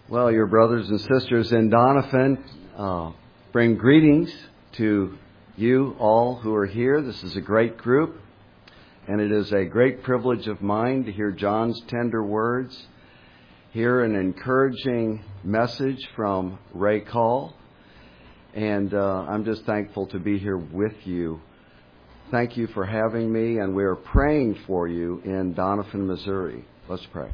Well, your brothers and sisters in Doniphan bring greetings to you all who are here. This is a great group, and it is a great privilege of mine to hear John's tender words, hear an encouraging message from Ray Call, and I'm just thankful to be here with you. Thank you for having me, and we are praying for you in Doniphan, Missouri. Let's pray.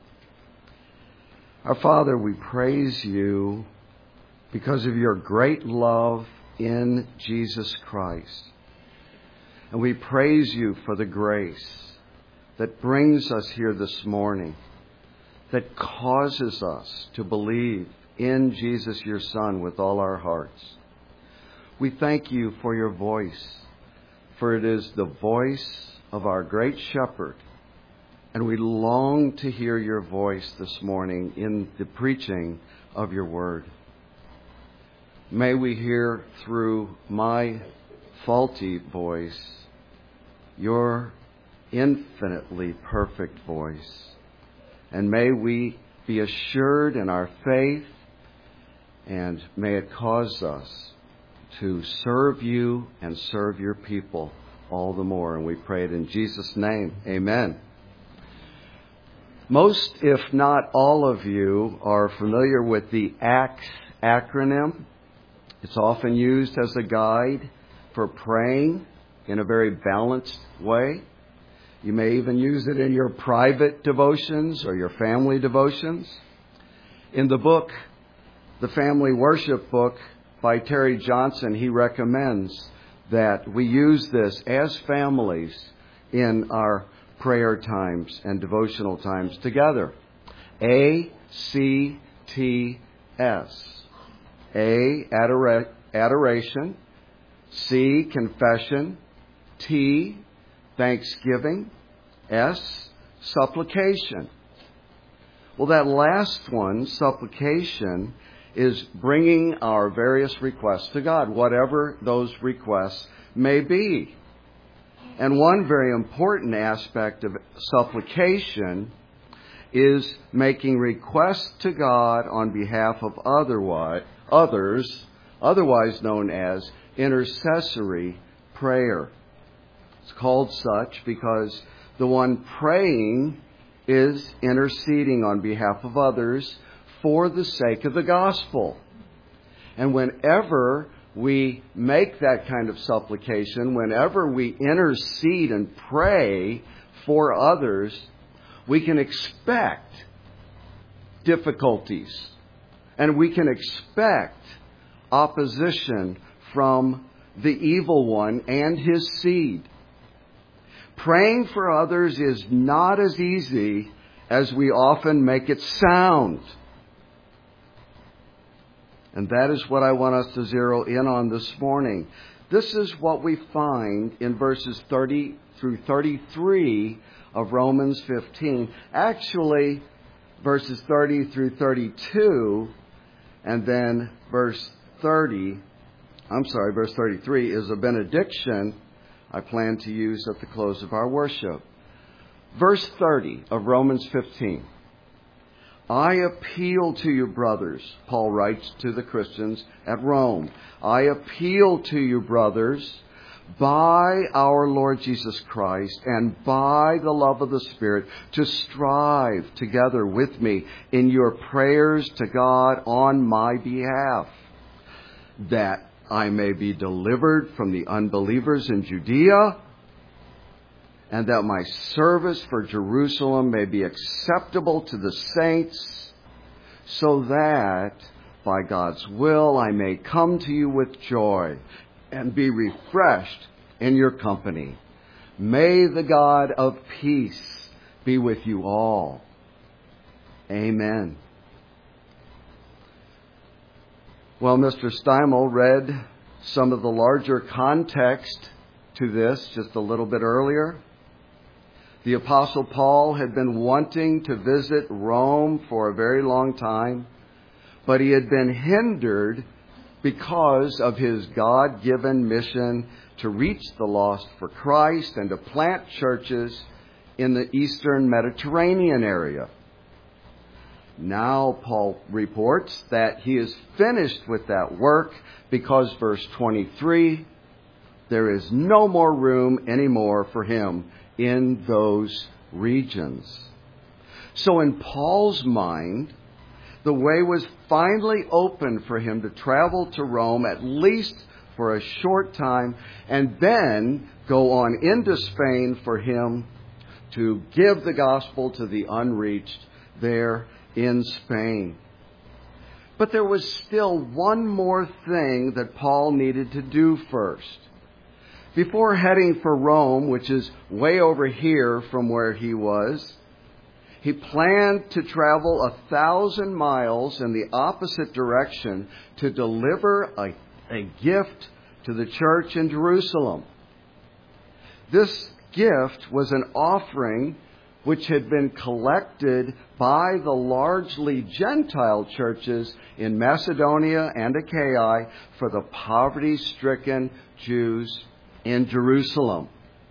Our Father, we praise you because of your great love in Jesus Christ. And we praise you for the grace that brings us here this morning, that causes us to believe in Jesus, your Son, with all our hearts. We thank you for your voice, for it is the voice of our great shepherd. And we long to hear your voice this morning in the preaching of your word. May we hear through my faulty voice your infinitely perfect voice. And may we be assured in our faith, and may it cause us to serve you and serve your people all the more. And we pray it in Jesus' name. Amen. Most, if not all of you, are familiar with the ACTS acronym. It's often used as a guide for praying in a very balanced way. You may even use it in your private devotions or your family devotions. In the book, The Family Worship Book by Terry Johnson, he recommends that we use this as families in our prayer times and devotional times together. ACTS. A, adoration. C, confession. T, thanksgiving. S, supplication. Well, that last one, supplication, is bringing our various requests to God, whatever those requests may be. And one very important aspect of supplication is making requests to God on behalf of others, otherwise known as intercessory prayer. It's called such because the one praying is interceding on behalf of others for the sake of the gospel. And whenever we make that kind of supplication, whenever we intercede and pray for others, we can expect difficulties, and we can expect opposition from the evil one and his seed. Praying for others is not as easy as we often make it sound. And that is what I want us to zero in on this morning. This is what we find in verses 30 through 33 of Romans 15. Actually, verses 30 through 32, and then verse 33 is a benediction I plan to use at the close of our worship. Verse 30 of Romans 15. I appeal to you, brothers, Paul writes to the Christians at Rome. I appeal to you, brothers, by our Lord Jesus Christ and by the love of the Spirit, to strive together with me in your prayers to God on my behalf, that I may be delivered from the unbelievers in Judea, and that my service for Jerusalem may be acceptable to the saints, so that by God's will I may come to you with joy and be refreshed in your company. May the God of peace be with you all. Amen. Well, Mr. Steimel read some of the larger context to this just a little bit earlier. The Apostle Paul had been wanting to visit Rome for a very long time, but he had been hindered because of his God-given mission to reach the lost for Christ and to plant churches in the eastern Mediterranean area. Now Paul reports that he is finished with that work because, verse 23, there is no more room anymore for him in those regions. So in Paul's mind, the way was finally open for him to travel to Rome, at least for a short time, and then go on into Spain for him to give the gospel to the unreached there in Spain. But there was still one more thing that Paul needed to do first. Before heading for Rome, which is way over here from where he was, he planned to travel 1,000 miles in the opposite direction to deliver a gift to the church in Jerusalem. This gift was an offering which had been collected by the largely Gentile churches in Macedonia and Achaia for the poverty-stricken Jews in Jerusalem.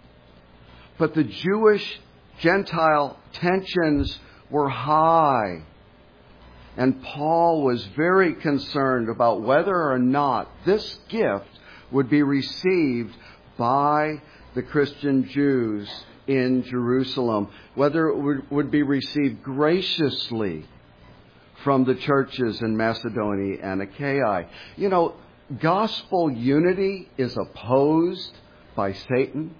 But the Jewish-Gentile tensions were high, and Paul was very concerned about whether or not this gift would be received by the Christian Jews in Jerusalem, whether it would be received graciously from the churches in Macedonia and Achaia. You know, gospel unity is opposed by Satan,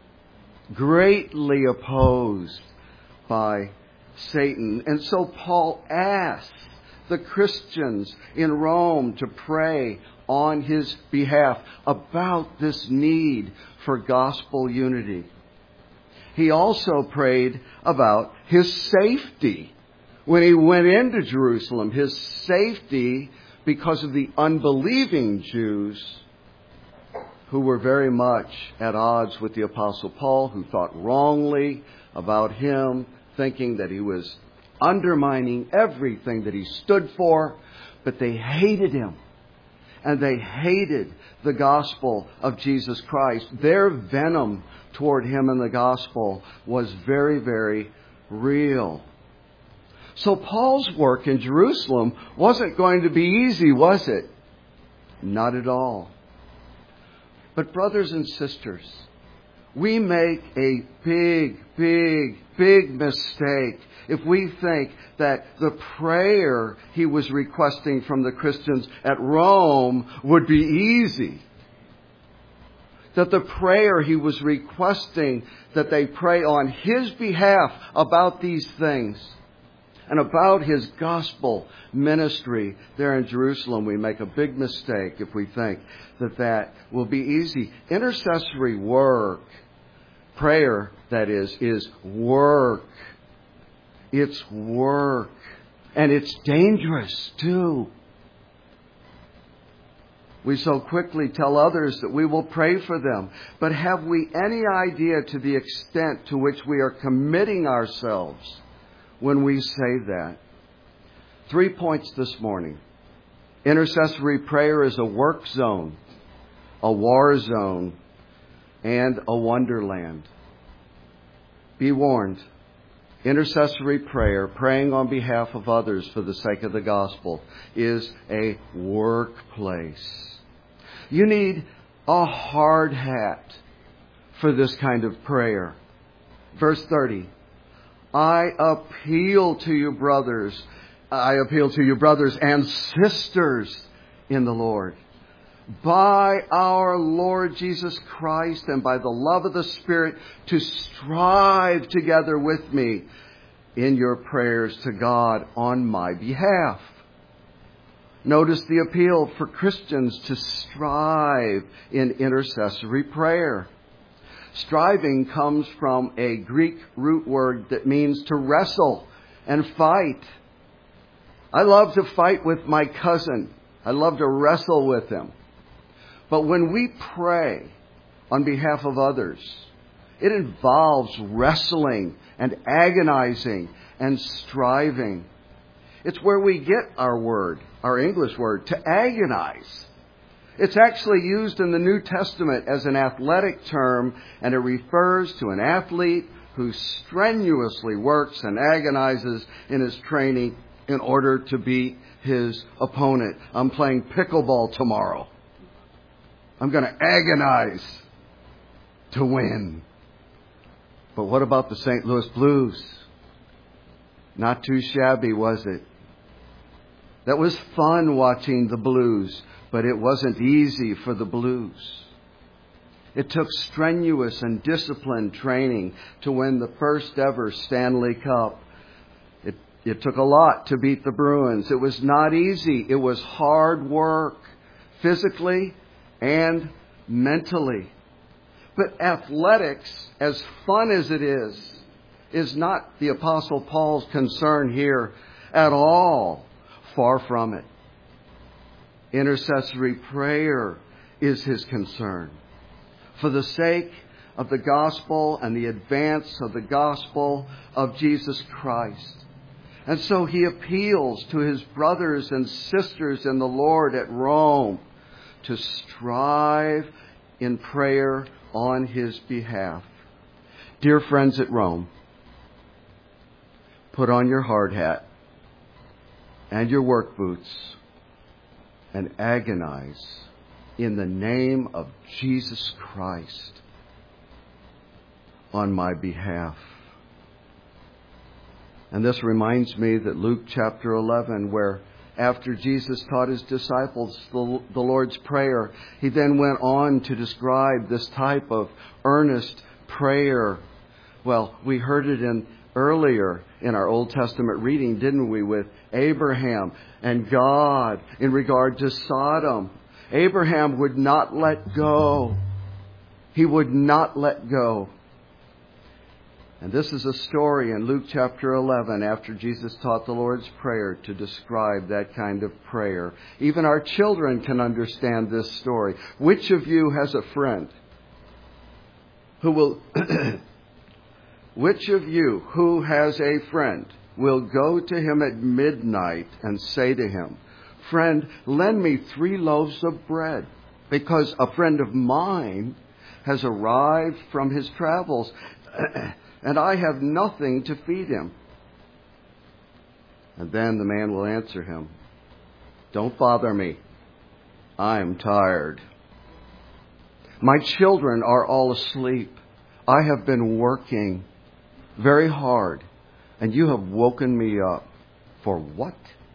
greatly opposed by Satan. And so Paul asks the Christians in Rome to pray on his behalf about this need for gospel unity. He also prayed about his safety when he went into Jerusalem, his safety because of the unbelieving Jews who were very much at odds with the Apostle Paul, who thought wrongly about him, thinking that he was undermining everything that he stood for, but they hated him. And they hated the gospel of Jesus Christ. Their venom toward him and the gospel was very, very real. So Paul's work in Jerusalem wasn't going to be easy, was it? Not at all. But brothers and sisters, we make a big mistake if we think that the prayer he was requesting from the Christians at Rome would be easy. That the prayer he was requesting that they pray on his behalf about these things and about his gospel ministry there in Jerusalem, we make a big mistake if we think that that will be easy. Intercessory work, prayer, that is work. It's work. And it's dangerous, too. We so quickly tell others that we will pray for them. But have we any idea to the extent to which we are committing ourselves when we say that? 3 points this morning. Intercessory prayer is a work zone, a war zone, and a wonderland. Be warned. Intercessory prayer, praying on behalf of others for the sake of the gospel, is a workplace. You need a hard hat for this kind of prayer. Verse 30. I appeal to you, brothers and sisters in the Lord, by our Lord Jesus Christ and by the love of the Spirit, to strive together with me in your prayers to God on my behalf. Notice the appeal for Christians to strive in intercessory prayer. Striving comes from a Greek root word that means to wrestle and fight. I love to fight with my cousin. I love to wrestle with him. But when we pray on behalf of others, it involves wrestling and agonizing and striving. It's where we get our word, our English word, to agonize. It's actually used in the New Testament as an athletic term, and it refers to an athlete who strenuously works and agonizes in his training in order to beat his opponent. I'm playing pickleball tomorrow. I'm going to agonize to win. But what about the St. Louis Blues? Not too shabby, was it? That was fun watching the Blues, but it wasn't easy for the Blues. It took strenuous and disciplined training to win the first ever Stanley Cup. It took a lot to beat the Bruins. It was not easy. It was hard work, physically and mentally. But athletics, as fun as it is not the Apostle Paul's concern here at all. Far from it. Intercessory prayer is his concern. For the sake of the gospel and the advance of the gospel of Jesus Christ. And so he appeals to his brothers and sisters in the Lord at Rome to strive in prayer on his behalf. Dear friends at Rome, put on your hard hat and your work boots and agonize in the name of Jesus Christ on my behalf. And this reminds me that Luke chapter 11, where after Jesus taught his disciples the Lord's Prayer, he then went on to describe this type of earnest prayer. Well, we heard it earlier in our Old Testament reading, didn't we, with Abraham and God in regard to Sodom. Abraham would not let go. He would not let go. And this is a story in Luke chapter 11 after Jesus taught the Lord's Prayer to describe that kind of prayer. Even our children can understand this story. Which of you has a friend who will... Which of you who has a friend will go to him at midnight and say to him, "Friend, lend me 3 loaves of bread, because a friend of mine has arrived from his travels, and I have nothing to feed him." And then the man will answer him, "Don't bother me. I'm tired. My children are all asleep. I have been working very hard, and you have woken me up. For what?"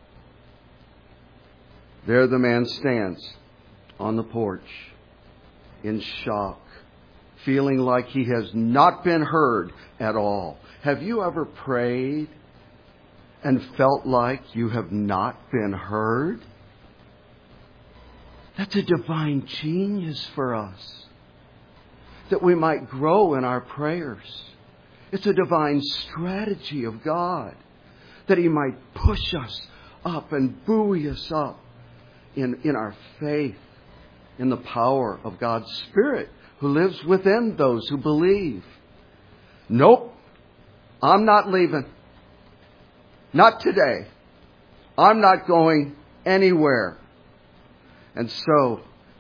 There the man stands on the porch in shock, feeling like he has not been heard at all. Have you ever prayed and felt like you have not been heard? That's a divine genius for us, that we might grow in our prayers. It's a divine strategy of God, that he might push us up and buoy us up in our faith, in the power of God's Spirit who lives within those who believe. Nope, I'm not leaving. Not today. I'm not going anywhere. And so,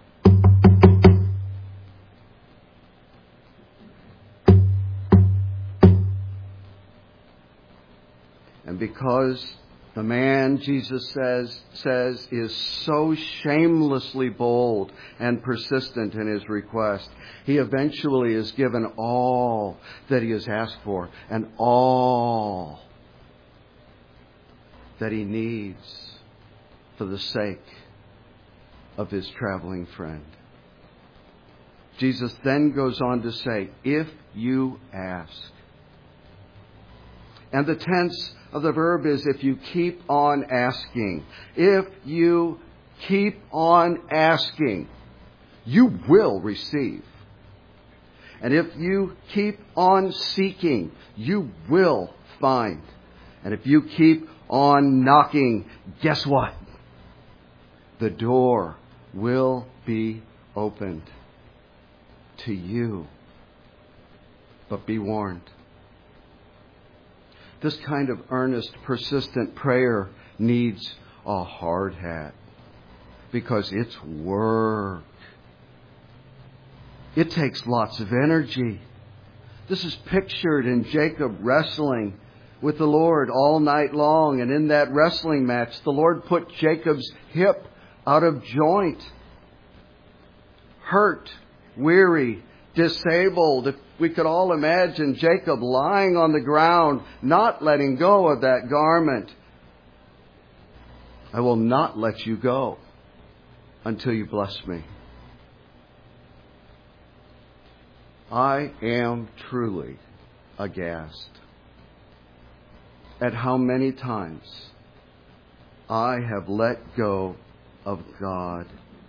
and because the man, Jesus says, is so shamelessly bold and persistent in his request, he eventually is given all that he has asked for and all that he needs for the sake of his traveling friend. Jesus then goes on to say, "If you ask." And the tense of the verb is if you keep on asking. If you keep on asking, you will receive. And if you keep on seeking, you will find. And if you keep on knocking, guess what? The door will be opened to you. But be warned. This kind of earnest, persistent prayer needs a hard hat, because it's work. It takes lots of energy. This is pictured in Jacob wrestling with the Lord all night long. And in that wrestling match, the Lord put Jacob's hip out of joint. Hurt, weary, disabled. If we could all imagine Jacob lying on the ground, not letting go of that garment. I will not let you go until you bless me. I am truly aghast at how many times I have let go of God.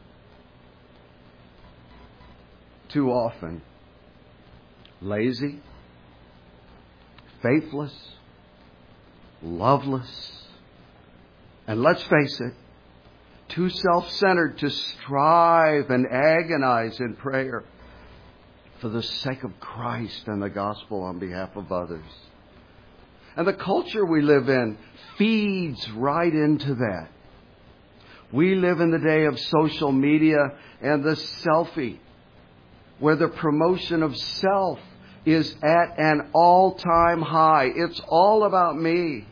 Too often, lazy, faithless, loveless, and let's face it, too self-centered to strive and agonize in prayer for the sake of Christ and the gospel on behalf of others. And the culture we live in feeds right into that. We live in the day of social media and the selfie, where the promotion of self is at an all-time high. It's all about me.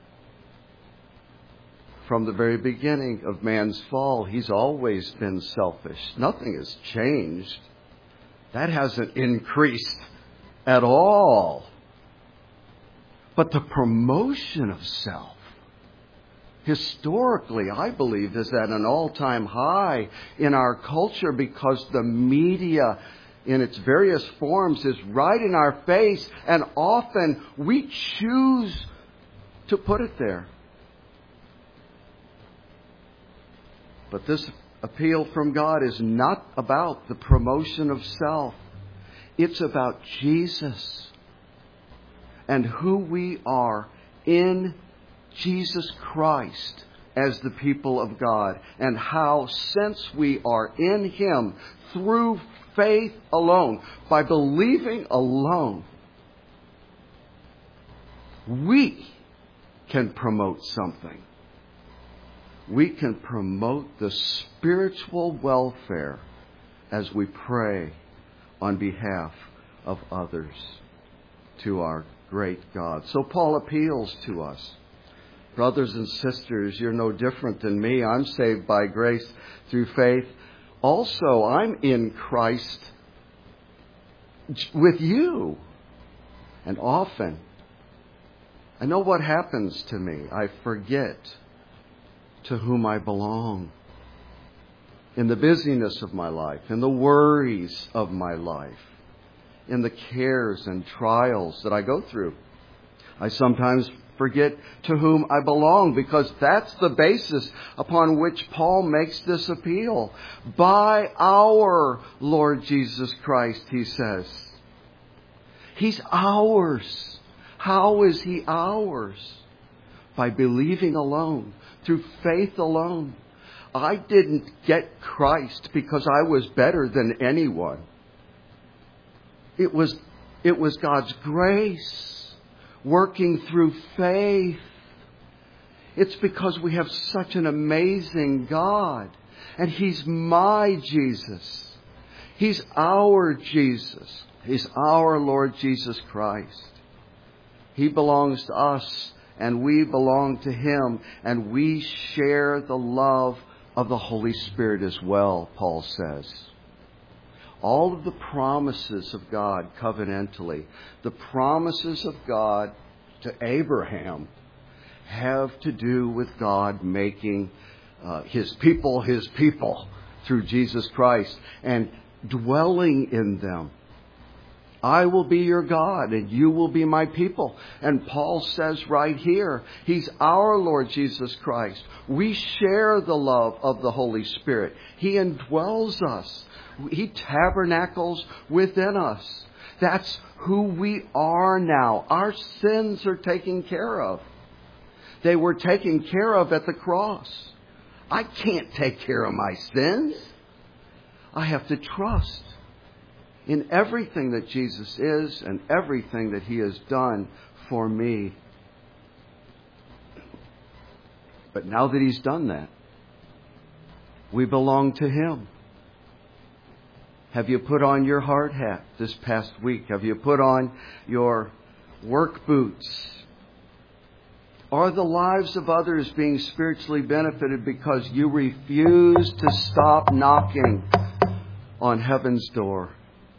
From the very beginning of man's fall, he's always been selfish. Nothing has changed. That hasn't increased at all. But the promotion of self, historically, I believe, is at an all-time high in our culture because the media in its various forms is right in our face, and often we choose to put it there. But this appeal from God is not about the promotion of self. It's about Jesus and who we are in Jesus Christ as the people of God, and how, since we are in Him through faith alone, by believing alone, we can promote something. We can promote the spiritual welfare as we pray on behalf of others to our great God. So Paul appeals to us. Brothers and sisters, you're no different than me. I'm saved by grace through faith. Also, I'm in Christ with you. And often, I know what happens to me. I forget to whom I belong in the busyness of my life, in the worries of my life, in the cares and trials that I go through. I sometimes forget to whom I belong, because that's the basis upon which Paul makes this appeal. By our Lord Jesus Christ, he says. He's ours. How is He ours? By believing alone, through faith alone. I didn't get Christ because I was better than anyone. It was God's grace working through faith. It's because we have such an amazing God. And He's my Jesus. He's our Jesus. He's our Lord Jesus Christ. He belongs to us, and we belong to Him, and we share the love of the Holy Spirit as well, Paul says. All of the promises of God covenantally, the promises of God to Abraham, have to do with God making His people through Jesus Christ and dwelling in them. I will be your God, and you will be my people. And Paul says right here, He's our Lord Jesus Christ. We share the love of the Holy Spirit. He indwells us. He tabernacles within us. That's who we are now. Our sins are taken care of. They were taken care of at the cross. I can't take care of my sins. I have to trust in everything that Jesus is and everything that He has done for me. But now that He's done that, we belong to Him. Have you put on your hard hat this past week? Have you put on your work boots Are the lives of others being spiritually benefited because you refuse to stop knocking on heaven's door?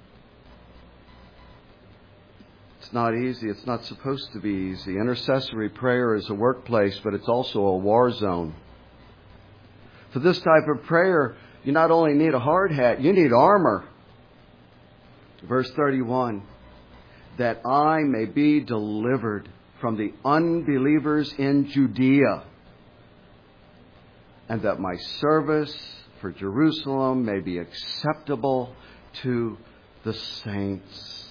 It's not easy. It's not supposed to be easy. Intercessory prayer is a workplace, but it's also a war zone. For this type of prayer, you not only need a hard hat, you need armor. Verse 31, that I may be delivered from the unbelievers in Judea, and that my service for Jerusalem may be acceptable to the saints.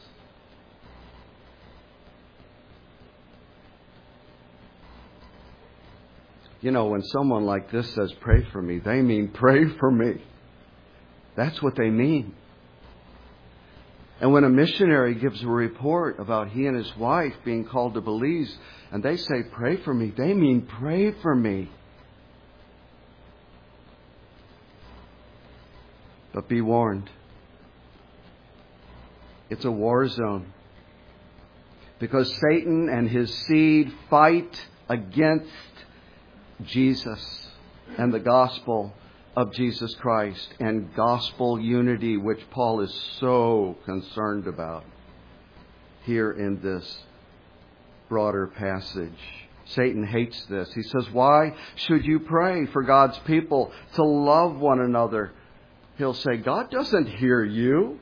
You know, when someone like this says, pray for me, they mean pray for me. That's what they mean. And when a missionary gives a report about he and his wife being called to Belize, and they say, pray for me, they mean pray for me. But be warned. It's a war zone. Because Satan and his seed fight against Jesus and the gospel of Jesus Christ and gospel unity, which Paul is so concerned about here in this broader passage. Satan hates this. He says, why should you pray for God's people to love one another? He'll say, God doesn't hear you.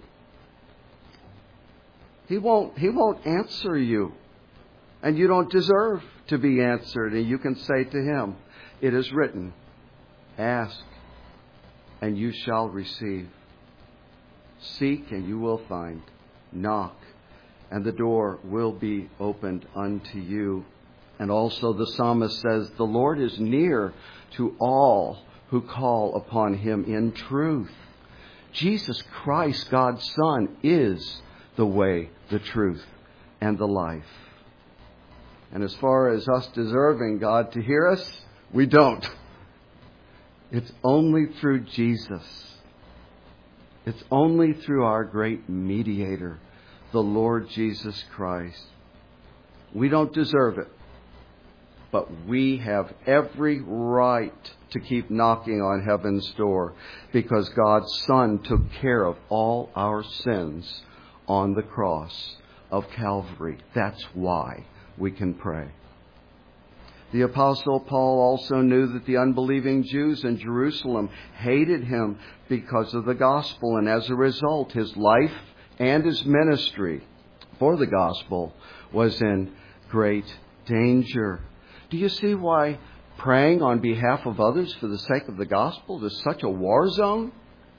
He won't answer you. And you don't deserve to be answered. And you can say to him, it is written, ask and you shall receive. Seek and you will find. Knock and the door will be opened unto you. And also the psalmist says, the Lord is near to all who call upon him in truth. Jesus Christ, God's Son, is the way, the truth, and the life. And as far as us deserving God to hear us, we don't. It's only through Jesus. It's only through our great mediator, the Lord Jesus Christ. We don't deserve it, but we have every right to keep knocking on heaven's door because God's Son took care of all our sins on the cross of Calvary. That's why we can pray. The Apostle Paul also knew that the unbelieving Jews in Jerusalem hated him because of the gospel, and as a result, his life and his ministry for the gospel was in great danger. Do you see why praying on behalf of others for the sake of the gospel is such a war zone?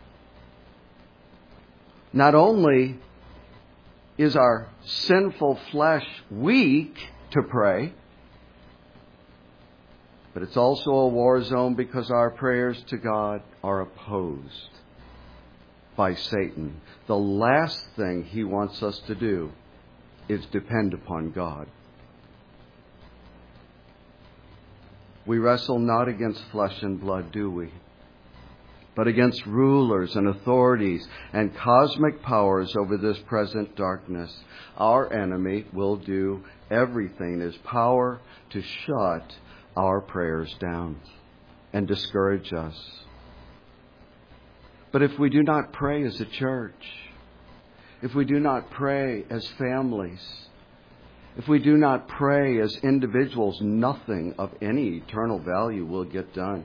Not only is our sinful flesh weak to pray, but it's also a war zone because our prayers to God are opposed by Satan. The last thing he wants us to do is depend upon God. We wrestle not against flesh and blood, do we? But against rulers and authorities and cosmic powers over this present darkness. Our enemy will do everything in his power to shut our prayers down and discourage us. But if we do not pray as a church, if we do not pray as families, if we do not pray as individuals, nothing of any eternal value will get done.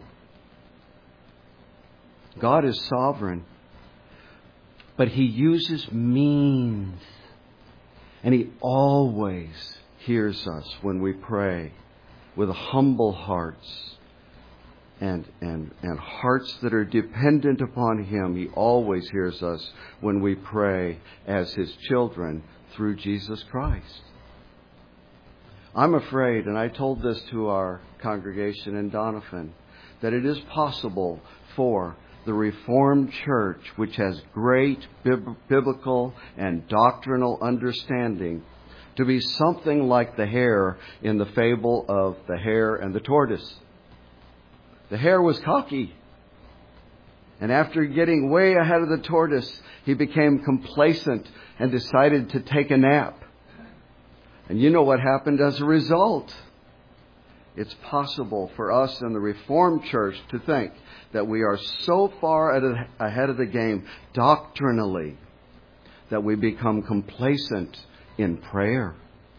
God is sovereign, but he uses means, and he always hears us when we pray with humble hearts and hearts that are dependent upon him. He always hears us when we pray as his children through Jesus Christ. I'm afraid, and I told this to our congregation in Doniphan, that it is possible for the Reformed Church, which has great biblical and doctrinal understanding, to be something like the hare in the fable of the hare and the tortoise. The hare was cocky, and after getting way ahead of the tortoise, he became complacent and decided to take a nap. And you know what happened as a result? It's possible for us in the Reformed Church to think that we are so far ahead of the game doctrinally that we become complacent in prayer.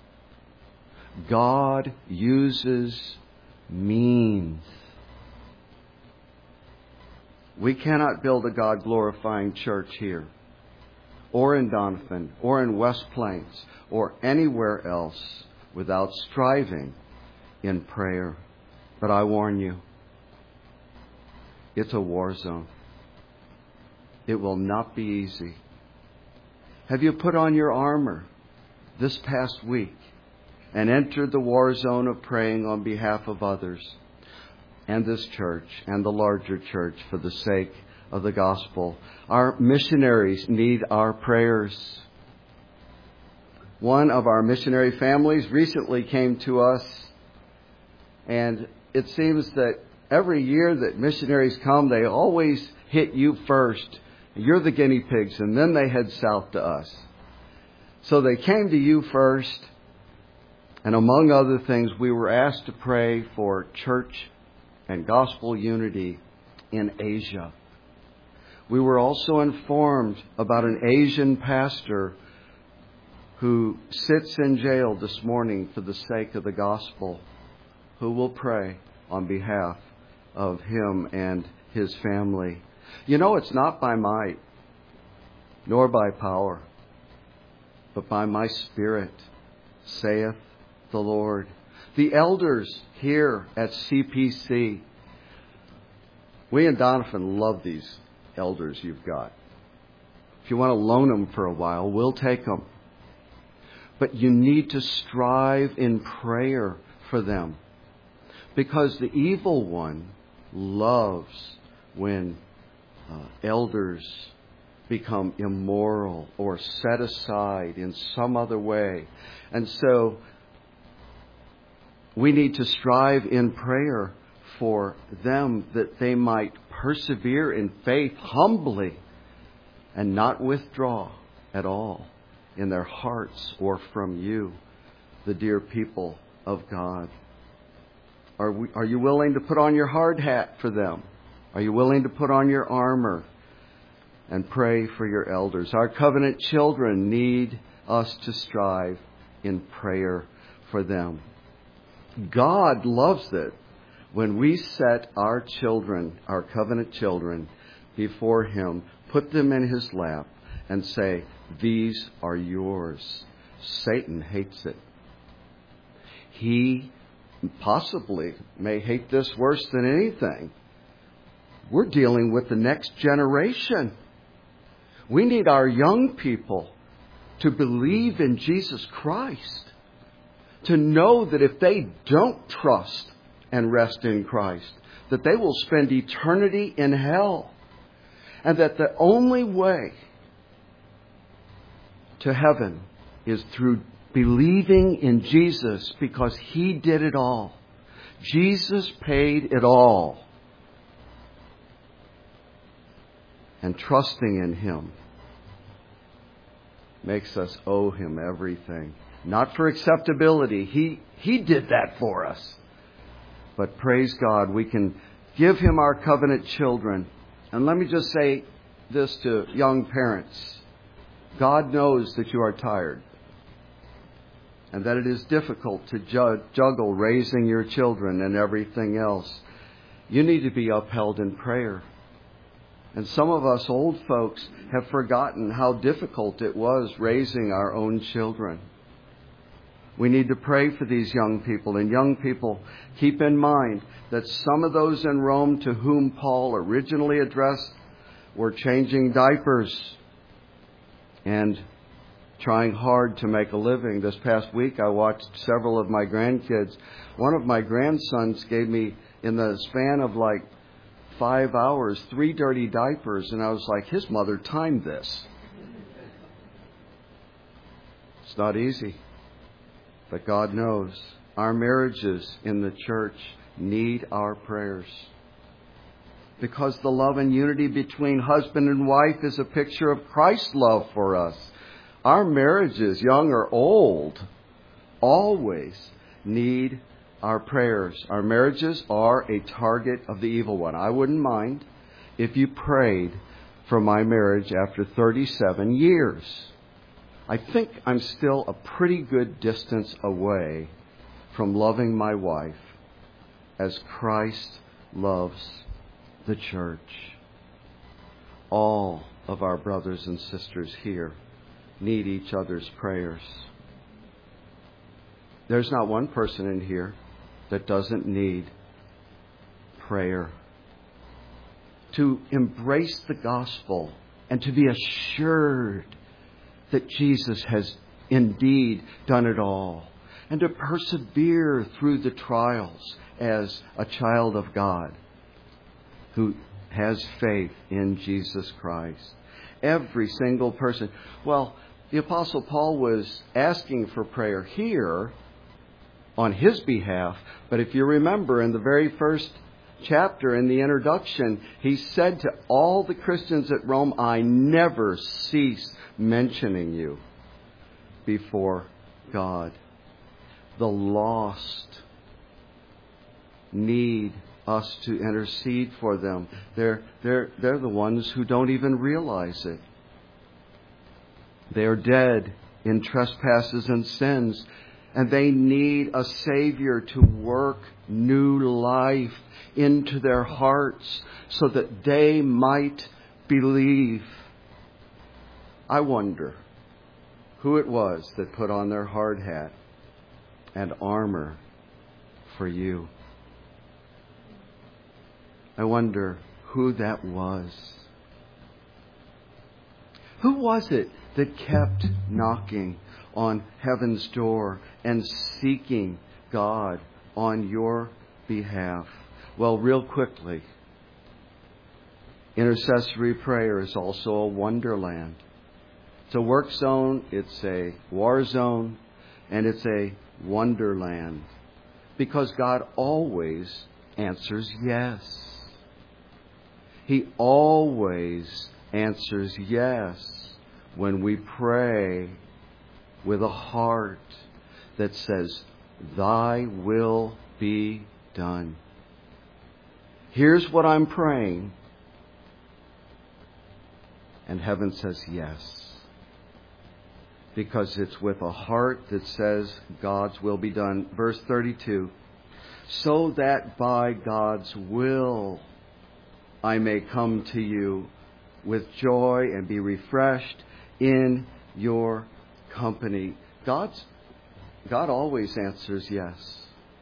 God uses means. We cannot build a God-glorifying church here, or in Donovan, or in West Plains, or anywhere else without striving in prayer. But I warn you, it's a war zone. It will not be easy. Have you put on your armor this past week and entered the war zone of praying on behalf of others and this church and the larger church for the sake of the gospel? Our missionaries need our prayers. One of our missionary families recently came to us, and it seems that every year that missionaries come, they always hit you first. You're the guinea pigs, and then they head south to us. So they came to you first, and among other things, we were asked to pray for church and gospel unity in Asia. We were also informed about an Asian pastor who sits in jail this morning for the sake of the gospel, who will pray on behalf of him and his family. You know, it's not by might, nor by power, but by my Spirit, saith the Lord. The elders here at CPC, we in Donovan love these elders you've got. If you want to loan them for a while, we'll take them. But you need to strive in prayer for them, because the evil one loves when elders become immoral or set aside in some other way. And so we need to strive in prayer for them, that they might persevere in faith humbly and not withdraw at all in their hearts or from you, the dear people of God. Are you willing to put on your hard hat for them? Are you willing to put on your armor and pray for your elders? Our covenant children need us to strive in prayer for them. God loves it when we set our children, our covenant children, before Him, put them in His lap, and say, "These are yours." Satan hates it. He possibly may hate this worse than anything. We're dealing with the next generation. We need our young people to believe in Jesus Christ, to know that if they don't trust and rest in Christ, that they will spend eternity in hell, and that the only way to heaven is through believing in Jesus, because He did it all. Jesus paid it all. And trusting in Him makes us owe Him everything. Not for acceptability. He did that for us. But praise God, we can give Him our covenant children. And let me just say this to young parents. God knows that you are tired, and that it is difficult to juggle raising your children and everything else. You need to be upheld in prayer. And some of us old folks have forgotten how difficult it was raising our own children. We need to pray for these young people. And young people, keep in mind that some of those in Rome to whom Paul originally addressed were changing diapers and trying hard to make a living. This past week, I watched several of my grandkids. One of my grandsons gave me, in the span of like 5 hours, 3 dirty diapers. And I was like, his mother timed this. It's not easy. But God knows. Our marriages in the church need our prayers, because the love and unity between husband and wife is a picture of Christ's love for us. Our marriages, young or old, always need our prayers, our marriages are a target of the evil one. I wouldn't mind if you prayed for my marriage after 37 years. I think I'm still a pretty good distance away from loving my wife as Christ loves the church. All of our brothers and sisters here need each other's prayers. There's not one person in here that doesn't need prayer. To embrace the gospel and to be assured that Jesus has indeed done it all, and to persevere through the trials as a child of God who has faith in Jesus Christ. Every single person. Well, the Apostle Paul was asking for prayer here on his behalf, but if you remember in the very first chapter, in the introduction, he said to all the Christians at Rome, I never cease mentioning you before God. The lost need us to intercede for them. They're the ones who don't even realize it. They are dead in trespasses and sins, and they need a Savior to work new life into their hearts so that they might believe. I wonder who it was that put on their hard hat and armor for you. I wonder who that was. Who was it that kept knocking on heaven's door and seeking God on your behalf? Well, real quickly, intercessory prayer is also a wonderland. It's a work zone, it's a war zone, and it's a wonderland. Because God always answers yes. He always answers yes when we pray with a heart that says, Thy will be done. Here's what I'm praying. And heaven says yes. Because it's with a heart that says God's will be done. Verse 32. So that by God's will I may come to you with joy and be refreshed in your company. God always answers yes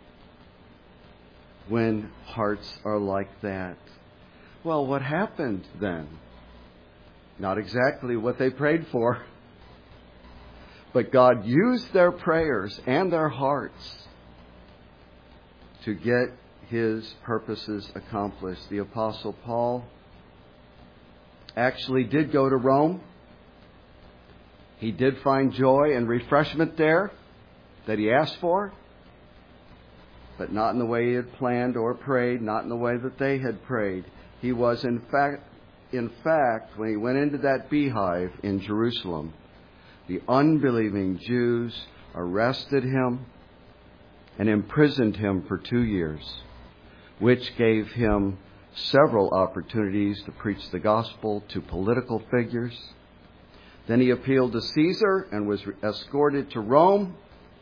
when hearts are like that. Well, what happened then? Not exactly what they prayed for. But God used their prayers and their hearts to get His purposes accomplished. The Apostle Paul actually did go to Rome. He did find joy and refreshment there that he asked for, but not in the way he had planned or prayed, not in the way that they had prayed. He was, in fact, when he went into that beehive in Jerusalem, the unbelieving Jews arrested him and imprisoned him for 2 years, which gave him several opportunities to preach the gospel to political figures. Then he appealed to Caesar and was escorted to Rome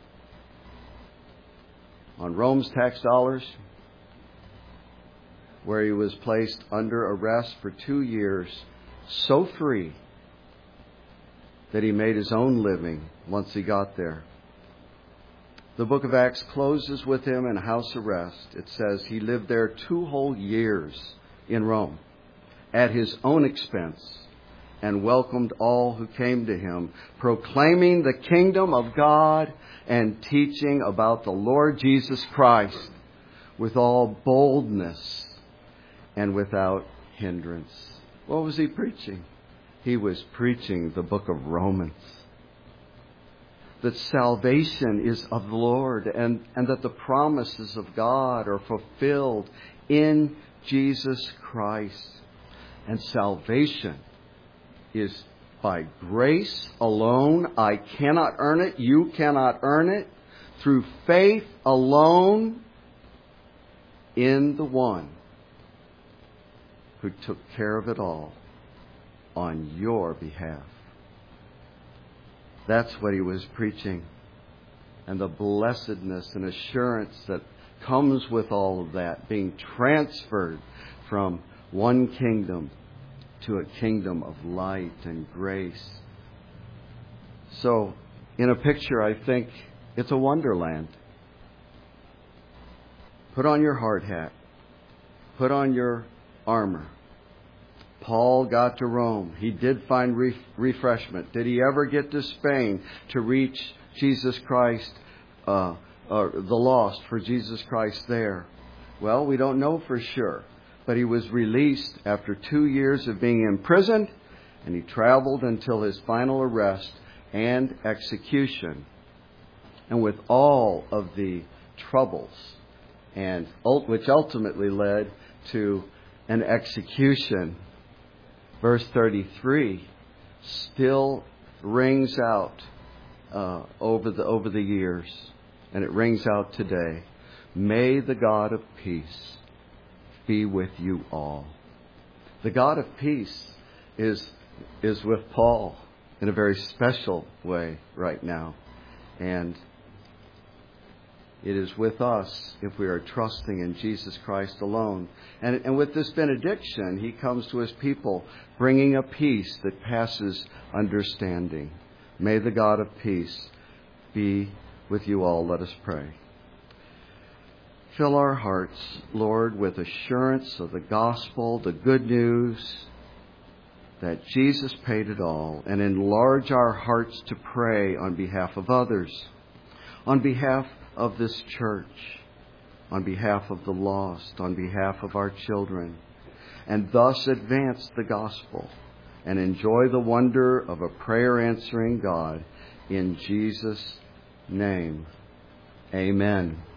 on Rome's tax dollars, where he was placed under arrest for 2 years, so free that he made his own living once he got there. The book of Acts closes with him in house arrest. It says he lived there 2 whole years in Rome at his own expense and welcomed all who came to him, proclaiming the kingdom of God and teaching about the Lord Jesus Christ with all boldness and without hindrance. What was he preaching? He was preaching the book of Romans. That salvation is of the Lord and that the promises of God are fulfilled in Jesus Christ. And salvation is by grace alone. I cannot earn it. You cannot earn it. Through faith alone in the one who took care of it all on your behalf. That's what he was preaching. And the blessedness and assurance that comes with all of that, being transferred from one kingdom to a kingdom of light and grace. So, in a picture, I think it's a wonderland. Put on your hard hat. Put on your armor. Paul got to Rome. He did find refreshment. Did he ever get to Spain to reach Jesus Christ, or the lost for Jesus Christ there? Well, we don't know for sure. But he was released after 2 years of being imprisoned, and he traveled until his final arrest and execution. And with all of the troubles, and which ultimately led to an execution, verse 33 still rings out over the years, and it rings out today. May the God of peace be with you all. The God of peace is with Paul in a very special way right now. And it is with us if we are trusting in Jesus Christ alone. And with this benediction, he comes to his people bringing a peace that passes understanding. May the God of peace be with you all. Let us pray. Fill our hearts, Lord, with assurance of the gospel, the good news that Jesus paid it all, and enlarge our hearts to pray on behalf of others, on behalf of this church, on behalf of the lost, on behalf of our children, and thus advance the gospel and enjoy the wonder of a prayer-answering God. In Jesus' name, amen.